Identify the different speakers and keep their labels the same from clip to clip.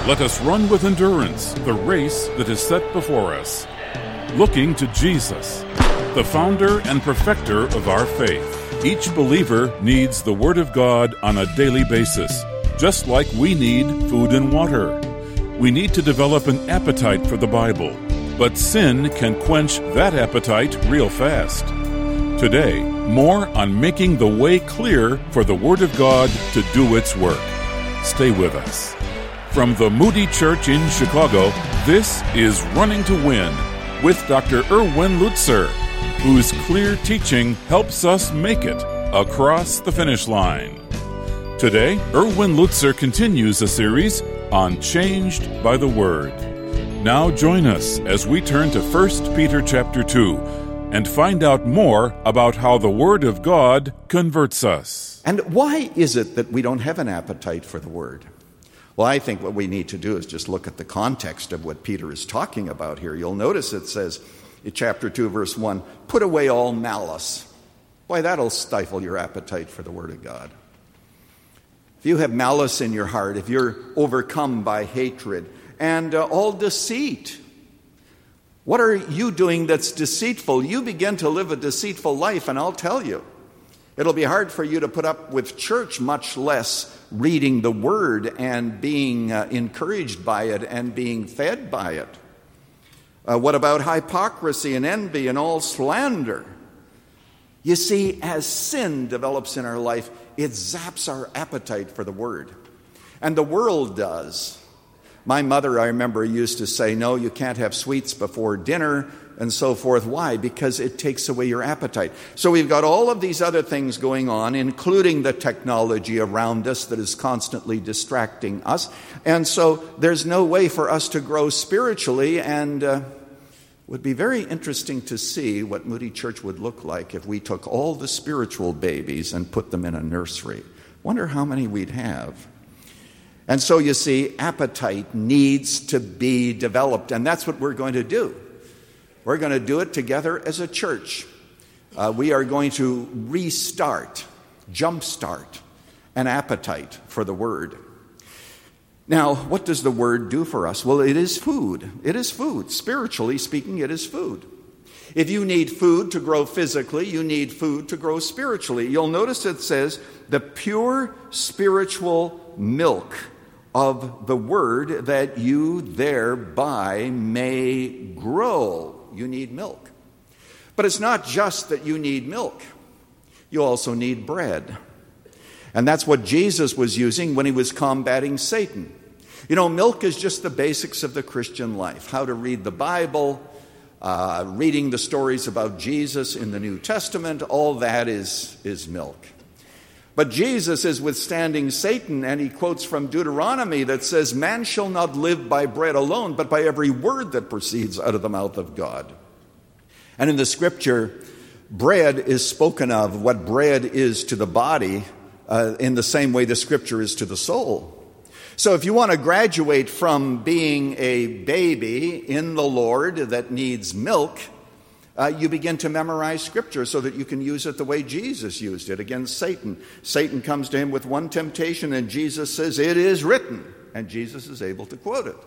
Speaker 1: Let us run with endurance the race that is set before us, looking to Jesus, the founder and perfecter of our faith. Each believer needs the Word of God on a daily basis, just like we need food and water. We need to develop an appetite for the Bible, but sin can quench that appetite real fast. Today, more on making the way clear for the Word of God to do its work. Stay with us. From the Moody Church in Chicago, this is Running to Win with Dr. Erwin Lutzer, whose clear teaching helps us make it across the finish line. Today, Erwin Lutzer continues a series on Changed by the Word. Now join us as we turn to 1 Peter chapter 2 and find out more about how the Word of God converts us.
Speaker 2: And why is it that we don't have an appetite for the Word? Well, I think what we need to do is just look at the context of what Peter is talking about here. You'll notice it says in chapter 2, verse 1, put away all malice. Why, that'll stifle your appetite for the Word of God. If you have malice in your heart, if you're overcome by hatred and all deceit, what are you doing that's deceitful? You begin to live a deceitful life, and I'll tell you, it'll be hard for you to put up with church, much less reading the Word and being encouraged by it and being fed by it. What about hypocrisy and envy and all slander? You see, as sin develops in our life, it zaps our appetite for the Word. And the world does. My mother, I remember, used to say, no, you can't have sweets before dinner and so forth. Why? Because it takes away your appetite. So we've got all of these other things going on, including the technology around us that is constantly distracting us. And so there's no way for us to grow spiritually, and it would be very interesting to see what Moody Church would look like if we took all the spiritual babies and put them in a nursery. Wonder how many we'd have. And so you see, appetite needs to be developed, and that's what we're going to do. We're going to do it together as a church. We are going to jumpstart an appetite for the Word. Now, what does the Word do for us? Well, it is food. It is food. Spiritually speaking, it is food. If you need food to grow physically, you need food to grow spiritually. You'll notice it says, the pure spiritual milk of the Word, that you thereby may grow. You need milk. But it's not just that you need milk. You also need bread. And that's what Jesus was using when he was combating Satan. You know, milk is just the basics of the Christian life. How to read the Bible, reading the stories about Jesus in the New Testament, all that is milk. But Jesus is withstanding Satan, and he quotes from Deuteronomy that says, man shall not live by bread alone, but by every word that proceeds out of the mouth of God. And in the scripture, bread is spoken of, what bread is to the body, in the same way the scripture is to the soul. So if you want to graduate from being a baby in the Lord that needs milk, you begin to memorize Scripture so that you can use it the way Jesus used it against Satan. Satan comes to him with one temptation, and Jesus says, it is written. And Jesus is able to quote it.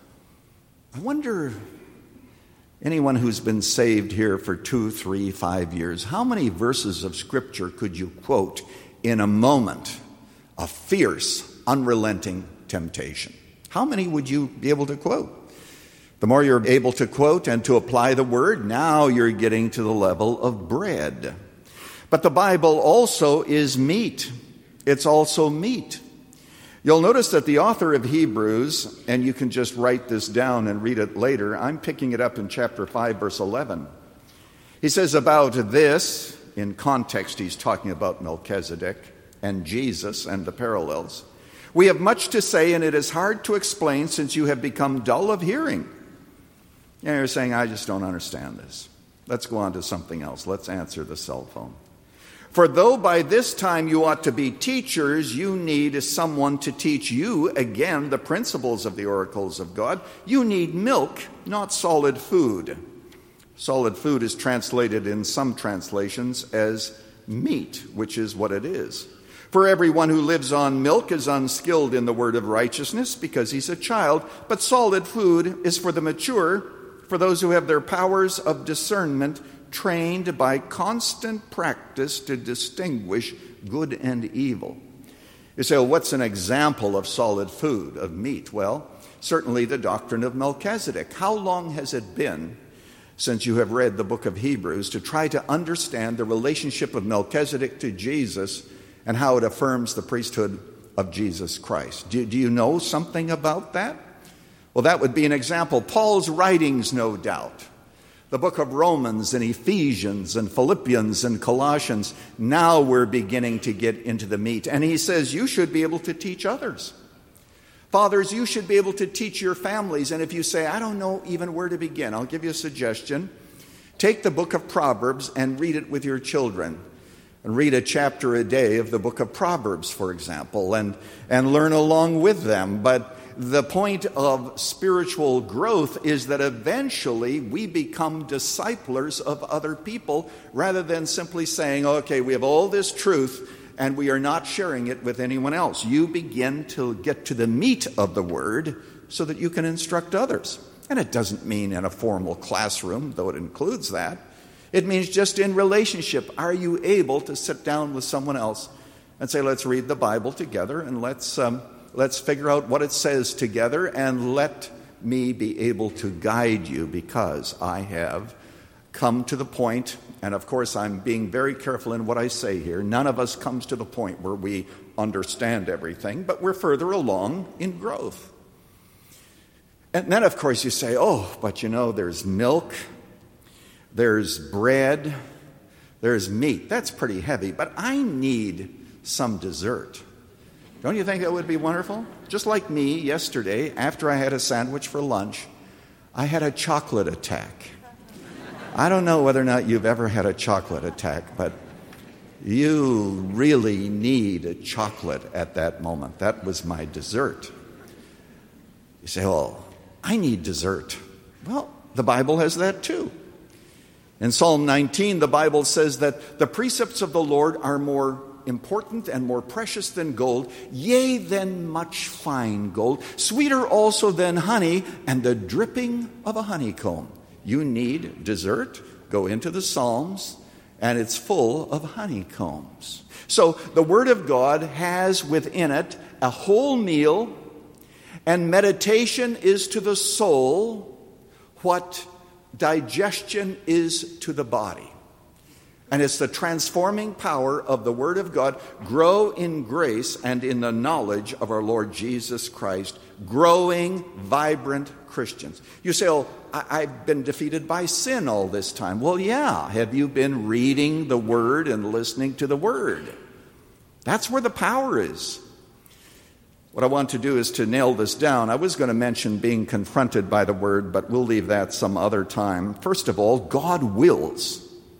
Speaker 2: I wonder, anyone who's been saved here for 2, 3, 5 years, how many verses of Scripture could you quote in a moment of fierce, unrelenting temptation? How many would you be able to quote? The more you're able to quote and to apply the Word, now you're getting to the level of bread. But the Bible also is meat. It's also meat. You'll notice that the author of Hebrews, and you can just write this down and read it later, I'm picking it up in chapter 5, verse 11. He says about this, in context he's talking about Melchizedek and Jesus and the parallels. We have much to say, and it is hard to explain since you have become dull of hearing. Yeah, you're saying, I just don't understand this. Let's go on to something else. Let's answer the cell phone. For though by this time you ought to be teachers, you need someone to teach you, again, the principles of the oracles of God. You need milk, not solid food. Solid food is translated in some translations as meat, which is what it is. For everyone who lives on milk is unskilled in the word of righteousness because he's a child, but solid food is for the mature, for those who have their powers of discernment trained by constant practice to distinguish good and evil. You say, well, what's an example of solid food, of meat? Well, certainly the doctrine of Melchizedek. How long has it been since you have read the book of Hebrews to try to understand the relationship of Melchizedek to Jesus and how it affirms the priesthood of Jesus Christ? Do you know something about that? Well, that would be an example. Paul's writings, no doubt. The book of Romans and Ephesians and Philippians and Colossians. Now we're beginning to get into the meat. And he says you should be able to teach others. Fathers, you should be able to teach your families. And if you say, I don't know even where to begin, I'll give you a suggestion. Take the book of Proverbs and read it with your children. And read a chapter a day of the book of Proverbs, for example, and learn along with them. But the point of spiritual growth is that eventually we become disciplers of other people rather than simply saying, okay, we have all this truth and we are not sharing it with anyone else. You begin to get to the meat of the word so that you can instruct others. And it doesn't mean in a formal classroom, though it includes that. It means just in relationship. Are you able to sit down with someone else and say, let's read the Bible together and let's figure out what it says together, and let me be able to guide you because I have come to the point, and of course I'm being very careful in what I say here. None of us comes to the point where we understand everything, but we're further along in growth. And then of course you say, but there's milk, there's bread, there's meat. That's pretty heavy, but I need some dessert. Don't you think that would be wonderful? Just like me yesterday, after I had a sandwich for lunch, I had a chocolate attack. I don't know whether or not you've ever had a chocolate attack, but you really need a chocolate at that moment. That was my dessert. You say, I need dessert. Well, the Bible has that too. In Psalm 19, the Bible says that the precepts of the Lord are more important and more precious than gold, yea, than much fine gold, sweeter also than honey, and the dripping of a honeycomb. You need dessert, go into the Psalms, and it's full of honeycombs. So the Word of God has within it a whole meal, and meditation is to the soul what digestion is to the body. And it's the transforming power of the Word of God. Grow in grace and in the knowledge of our Lord Jesus Christ. Growing, vibrant Christians. You say, I've been defeated by sin all this time. Well, yeah. Have you been reading the Word and listening to the Word? That's where the power is. What I want to do is to nail this down. I was going to mention being confronted by the Word, but we'll leave that some other time. First of all, God wills.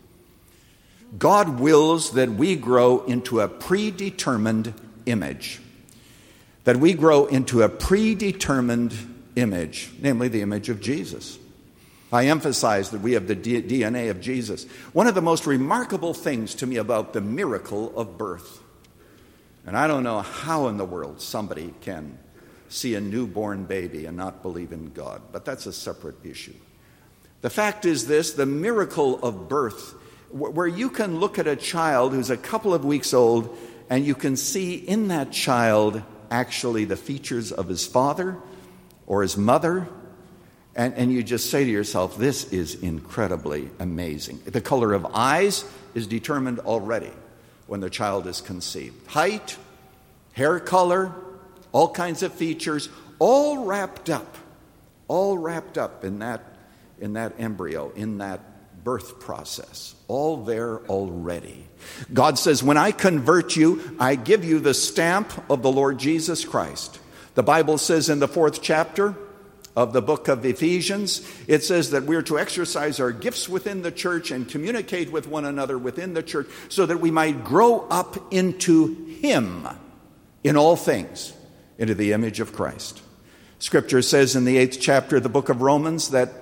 Speaker 2: God wills that we grow into a predetermined image. That we grow into a predetermined image, namely the image of Jesus. I emphasize that we have the DNA of Jesus. One of the most remarkable things to me about the miracle of birth, and I don't know how in the world somebody can see a newborn baby and not believe in God, but that's a separate issue. The fact is this, the miracle of birth, where you can look at a child who's a couple of weeks old and you can see in that child actually the features of his father or his mother, and you just say to yourself, this is incredibly amazing. The color of eyes is determined already when the child is conceived. Height, hair color, all kinds of features, all wrapped up in that embryo, in that birth process, all there already. God says, when I convert you, I give you the stamp of the Lord Jesus Christ. The Bible says in the 4th chapter of the book of Ephesians, it says that we're to exercise our gifts within the church and communicate with one another within the church so that we might grow up into Him in all things, into the image of Christ. Scripture says in the 8th chapter of the book of Romans that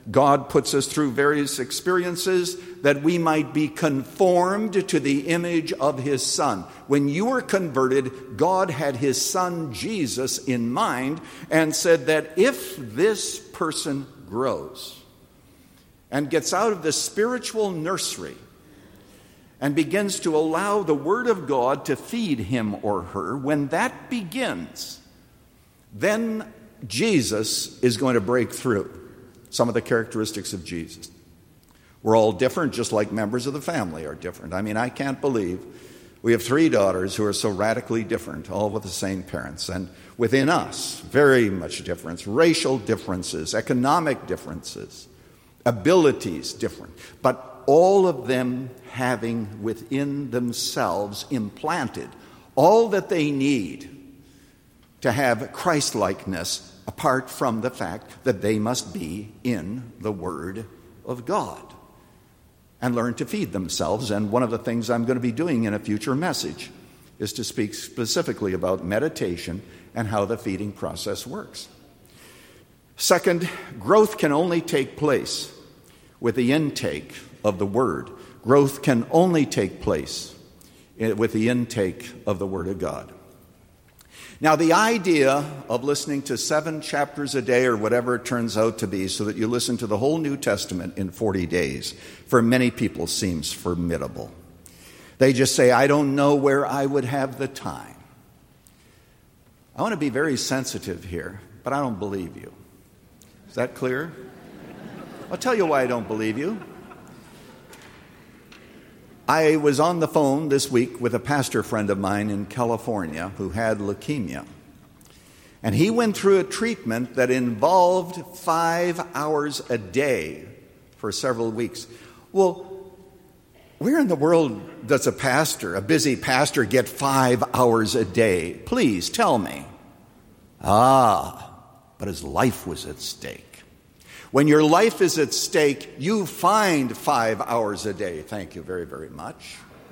Speaker 2: God puts us through various experiences that we might be conformed to the image of his Son. When you were converted, God had his Son Jesus in mind and said that if this person grows and gets out of the spiritual nursery and begins to allow the Word of God to feed him or her, when that begins, then Jesus is going to break through. Some of the characteristics of Jesus. We're all different, just like members of the family are different. I mean, I can't believe we have 3 daughters who are so radically different, all with the same parents. And within us, very much difference, racial differences, economic differences, abilities different. But all of them having within themselves implanted all that they need to have Christ-likeness, apart from the fact that they must be in the Word of God and learn to feed themselves. And one of the things I'm going to be doing in a future message is to speak specifically about meditation and how the feeding process works. Second, growth can only take place with the intake of the Word. Growth can only take place with the intake of the Word of God. Now, the idea of listening to 7 chapters a day or whatever it turns out to be so that you listen to the whole New Testament in 40 days, for many people seems formidable. They just say, I don't know where I would have the time. I want to be very sensitive here, but I don't believe you. Is that clear? I'll tell you why I don't believe you. I was on the phone this week with a pastor friend of mine in California who had leukemia. And he went through a treatment that involved 5 hours a day for several weeks. Well, where in the world does a busy pastor, get 5 hours a day? Please tell me. But his life was at stake. When your life is at stake, you find 5 hours a day. Thank you very, very much.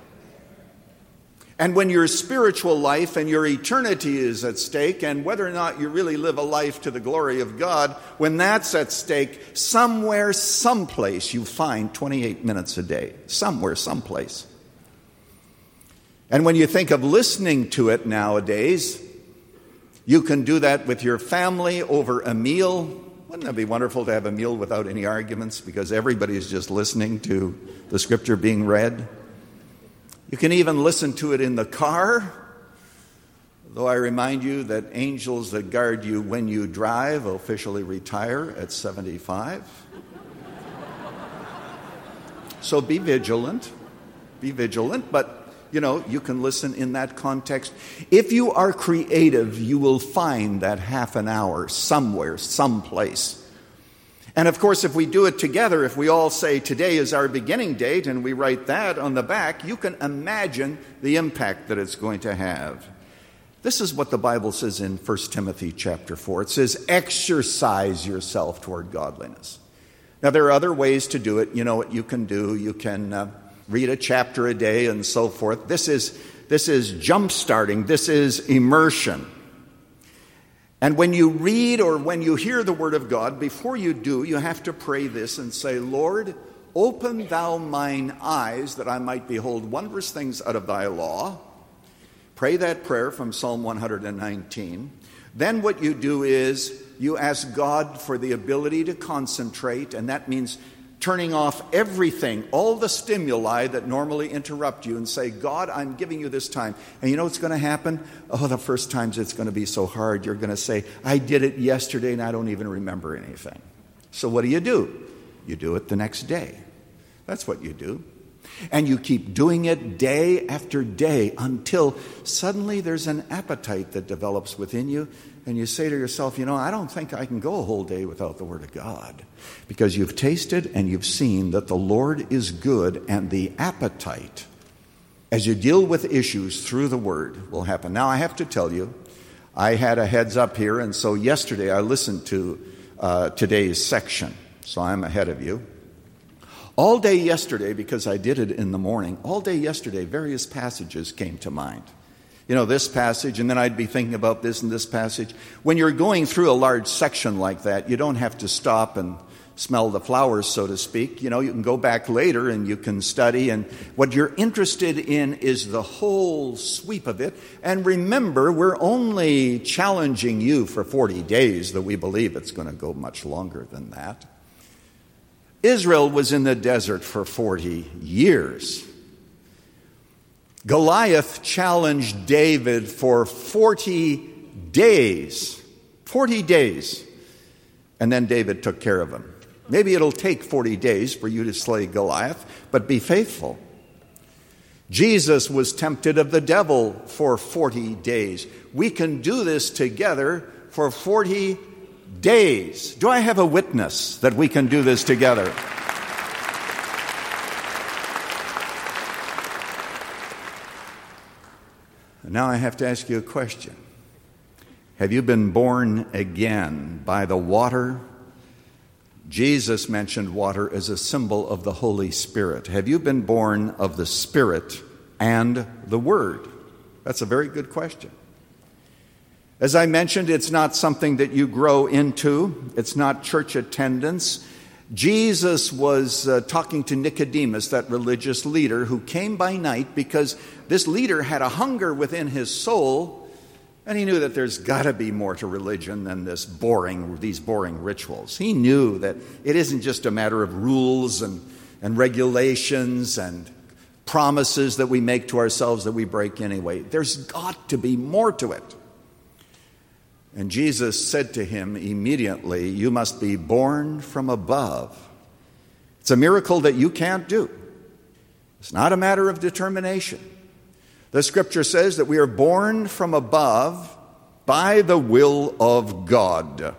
Speaker 2: And when your spiritual life and your eternity is at stake, and whether or not you really live a life to the glory of God, when that's at stake, somewhere, someplace, you find 28 minutes a day. Somewhere, someplace. And when you think of listening to it nowadays, you can do that with your family over a meal. Wouldn't that be wonderful to have a meal without any arguments because everybody is just listening to the scripture being read? You can even listen to it in the car, though I remind you that angels that guard you when you drive officially retire at 75. So be vigilant, but you can listen in that context. If you are creative, you will find that half an hour somewhere, someplace. And of course, if we do it together, if we all say today is our beginning date and we write that on the back, you can imagine the impact that it's going to have. This is what the Bible says in 1 Timothy chapter 4. It says, exercise yourself toward godliness. Now, there are other ways to do it. You know what you can do. You can read a chapter a day and so forth. This is jump-starting. This is immersion. And when you read or when you hear the Word of God, before you do, you have to pray this and say, Lord, open thou mine eyes that I might behold wondrous things out of thy law. Pray that prayer from Psalm 119. Then what you do is you ask God for the ability to concentrate, and that means turning off everything, all the stimuli that normally interrupt you, and say, God, I'm giving you this time. And you know what's going to happen? The first times it's going to be so hard. You're going to say, I did it yesterday and I don't even remember anything. So what do? You do it the next day. That's what you do. And you keep doing it day after day until suddenly there's an appetite that develops within you. And you say to yourself, I don't think I can go a whole day without the Word of God. Because you've tasted and you've seen that the Lord is good, and the appetite, as you deal with issues through the Word, will happen. Now, I have to tell you, I had a heads up here, and so yesterday I listened to today's section. So I'm ahead of you. All day yesterday, because I did it in the morning, all day yesterday, various passages came to mind. This passage, and then I'd be thinking about this and this passage. When you're going through a large section like that, you don't have to stop and smell the flowers, so to speak. You can go back later and you can study, and what you're interested in is the whole sweep of it. And remember, we're only challenging you for 40 days, though we believe it's going to go much longer than that. Israel was in the desert for 40 years. Goliath challenged David for 40 days. 40 days. And then David took care of him. Maybe it'll take 40 days for you to slay Goliath, but be faithful. Jesus was tempted of the devil for 40 days. We can do this together for 40 days. Do I have a witness that we can do this together? Now I have to ask you a question. Have you been born again by the water? Jesus mentioned water as a symbol of the Holy Spirit. Have you been born of the Spirit and the Word? That's a very good question. As I mentioned, it's not something that you grow into. It's not church attendance. Jesus was talking to Nicodemus, that religious leader, who came by night because this leader had a hunger within his soul. And he knew that there's got to be more to religion than these boring rituals. He knew that it isn't just a matter of rules and regulations and promises that we make to ourselves that we break anyway. There's got to be more to it. And Jesus said to him immediately, "You must be born from above." It's a miracle that you can't do. It's not a matter of determination. The Scripture says that we are born from above by the will of God.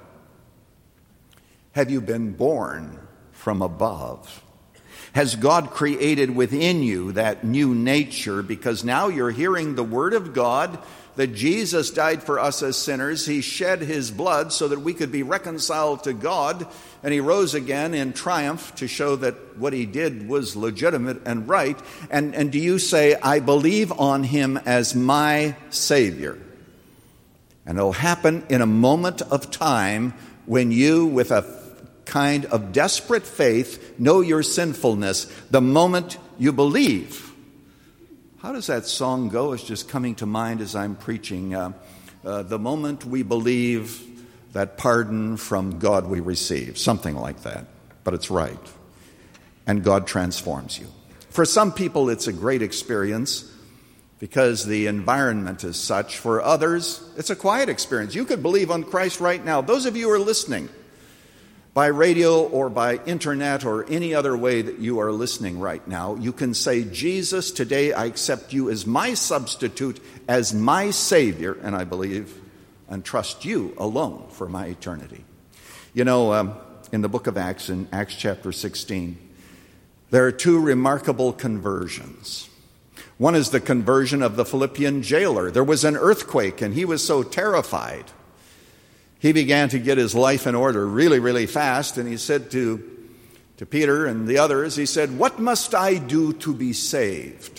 Speaker 2: Have you been born from above? Has God created within you that new nature? Because now you're hearing the Word of God, that Jesus died for us as sinners. He shed His blood so that we could be reconciled to God. And He rose again in triumph to show that what He did was legitimate and right. And do you say, "I believe on Him as my Savior"? And it'll happen in a moment of time when you, with a kind of desperate faith, know your sinfulness, the moment you believe. How does that song go? It's just coming to mind as I'm preaching. The moment we believe, that pardon from God we receive. Something like that. But it's right. And God transforms you. For some people, it's a great experience because the environment is such. For others, it's a quiet experience. You could believe on Christ right now. Those of you who are listening by radio or by internet or any other way that you are listening right now, you can say, "Jesus, today I accept you as my substitute, as my Savior, and I believe and trust you alone for my eternity." In the book of Acts, in Acts chapter 16, there are two remarkable conversions. One is the conversion of the Philippian jailer. There was an earthquake, and he was so terrified. He began to get his life in order really, really fast, and he said to Peter and the others, he said, "What must I do to be saved?"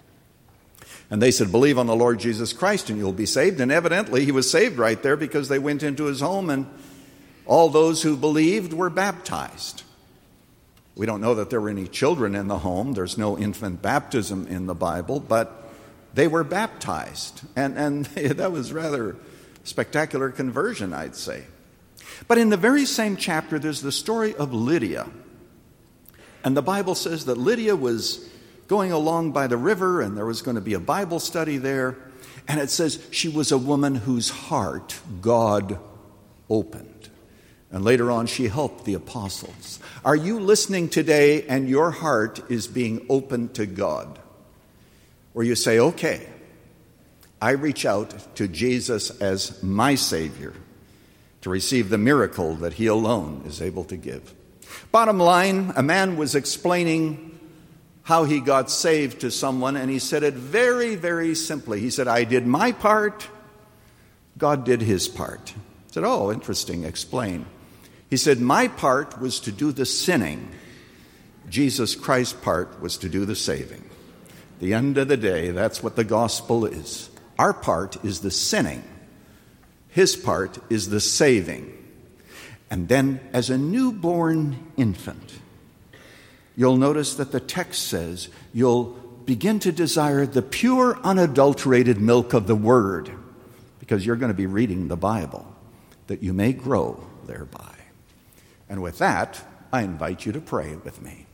Speaker 2: And they said, "Believe on the Lord Jesus Christ and you'll be saved." And evidently he was saved right there because they went into his home and all those who believed were baptized. We don't know that there were any children in the home. There's no infant baptism in the Bible, but they were baptized. And that was rather spectacular conversion, I'd say. But in the very same chapter, there's the story of Lydia. And the Bible says that Lydia was going along by the river, and there was going to be a Bible study there. And it says she was a woman whose heart God opened. And later on, she helped the apostles. Are you listening today and your heart is being opened to God? Where you say, "Okay, I reach out to Jesus as my Savior to receive the miracle that He alone is able to give." Bottom line, a man was explaining how he got saved to someone, and he said it very, very simply. He said, "I did my part, God did His part." I said, "Oh, interesting, explain." He said, "My part was to do the sinning. Jesus Christ's part was to do the saving." At the end of the day, that's what the gospel is. Our part is the sinning. His part is the saving. And then, as a newborn infant, you'll notice that the text says you'll begin to desire the pure, unadulterated milk of the Word, because you're going to be reading the Bible, that you may grow thereby. And with that, I invite you to pray with me.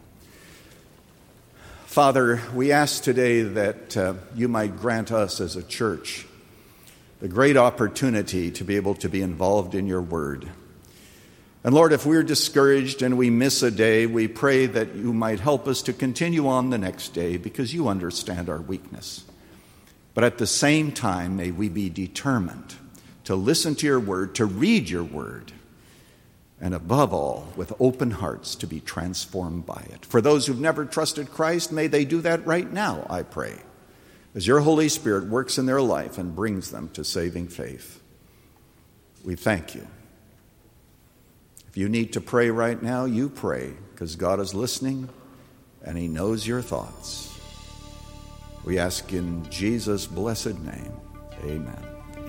Speaker 2: Father, we ask today that you might grant us as a church the great opportunity to be able to be involved in your Word. And Lord, if we're discouraged and we miss a day, we pray that you might help us to continue on the next day, because you understand our weakness. But at the same time, may we be determined to listen to your word, to read your word, and above all, with open hearts, to be transformed by it. For those who've never trusted Christ, may they do that right now, I pray, as your Holy Spirit works in their life and brings them to saving faith. We thank you. If you need to pray right now, you pray, because God is listening and he knows your thoughts. We ask in Jesus' blessed name. Amen.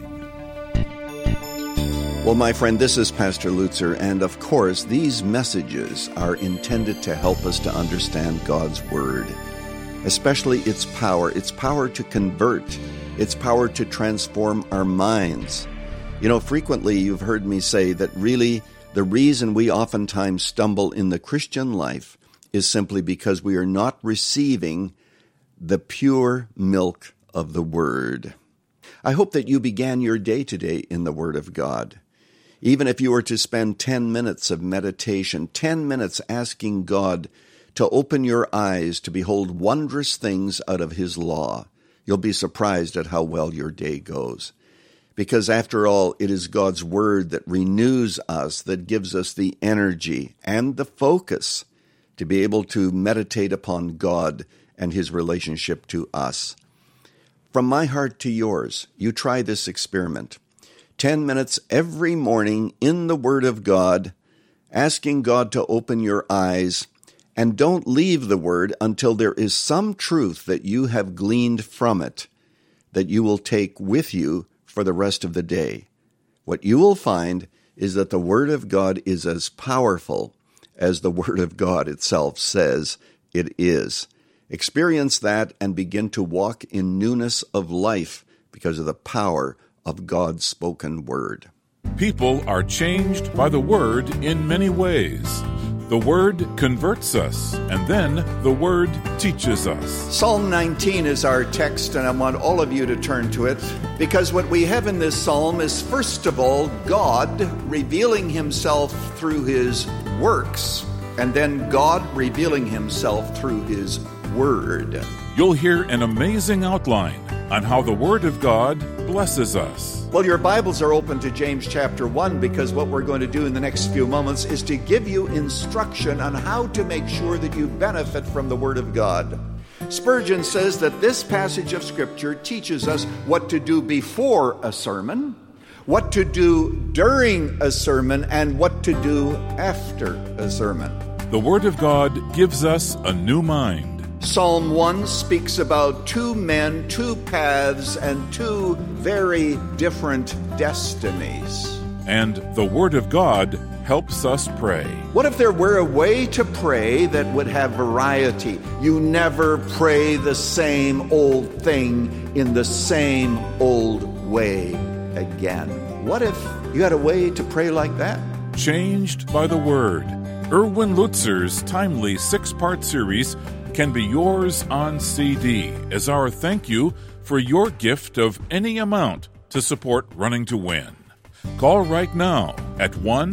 Speaker 2: Amen. Well, my friend, this is Pastor Lutzer, and of course, these messages are intended to help us to understand God's Word, especially its power to convert, its power to transform our minds. You know, frequently you've heard me say that really the reason we oftentimes stumble in the Christian life is simply because we are not receiving the pure milk of the Word. I hope that you began your day today in the Word of God. Even if you were to spend 10 minutes of meditation, 10 minutes asking God to open your eyes to behold wondrous things out of His law, you'll be surprised at how well your day goes. Because after all, it is God's Word that renews us, that gives us the energy and the focus to be able to meditate upon God and His relationship to us. From my heart to yours, you try this experiment. 10 minutes every morning in the Word of God, asking God to open your eyes, and don't leave the Word until there is some truth that you have gleaned from it that you will take with you for the rest of the day. What you will find is that the Word of God is as powerful as the Word of God itself says it is. Experience that and begin to walk in newness of life because of the power of God's spoken Word.
Speaker 1: People are changed by the Word in many ways. The Word converts us, and then the Word teaches us.
Speaker 2: Psalm 19 is our text, and I want all of you to turn to it, because what we have in this psalm is, first of all, God revealing Himself through His works, and then God revealing Himself through His Word.
Speaker 1: You'll hear an amazing outline on how the Word of God blesses us.
Speaker 2: Well, your Bibles are open to James chapter 1, because what we're going to do in the next few moments is to give you instruction on how to make sure that you benefit from the Word of God. Spurgeon says that this passage of Scripture teaches us what to do before a sermon, what to do during a sermon, and what to do after a sermon.
Speaker 1: The Word of God gives us a new mind.
Speaker 2: Psalm 1 speaks about two men, two paths, and two very different destinies.
Speaker 1: And the Word of God helps us pray.
Speaker 2: What if there were a way to pray that would have variety? You never pray the same old thing in the same old way again. What if you had a way to pray like that?
Speaker 1: Changed by the Word. Erwin Lutzer's timely 6-part series can be yours on CD as our thank you for your gift of any amount to support Running to Win. Call right now at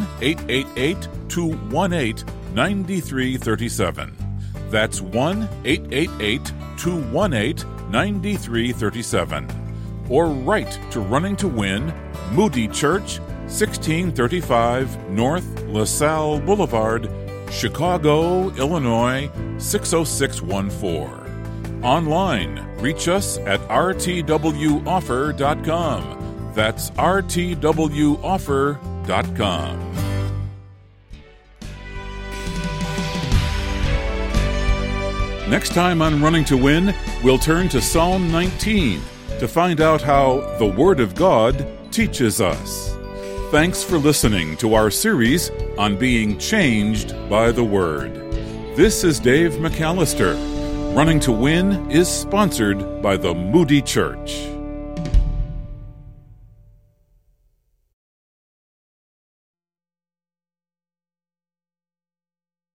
Speaker 1: 1-888-218-9337. That's 1-888-218-9337. Or write to Running to Win, Moody Church, 1635 North LaSalle Boulevard, Chicago, Illinois, 60614. Online, reach us at rtwoffer.com. That's rtwoffer.com. Next time on Running to Win, we'll turn to Psalm 19 to find out how the Word of God teaches us. Thanks for listening to our series on being changed by the Word. This is Dave McAllister. Running to Win is sponsored by the Moody Church.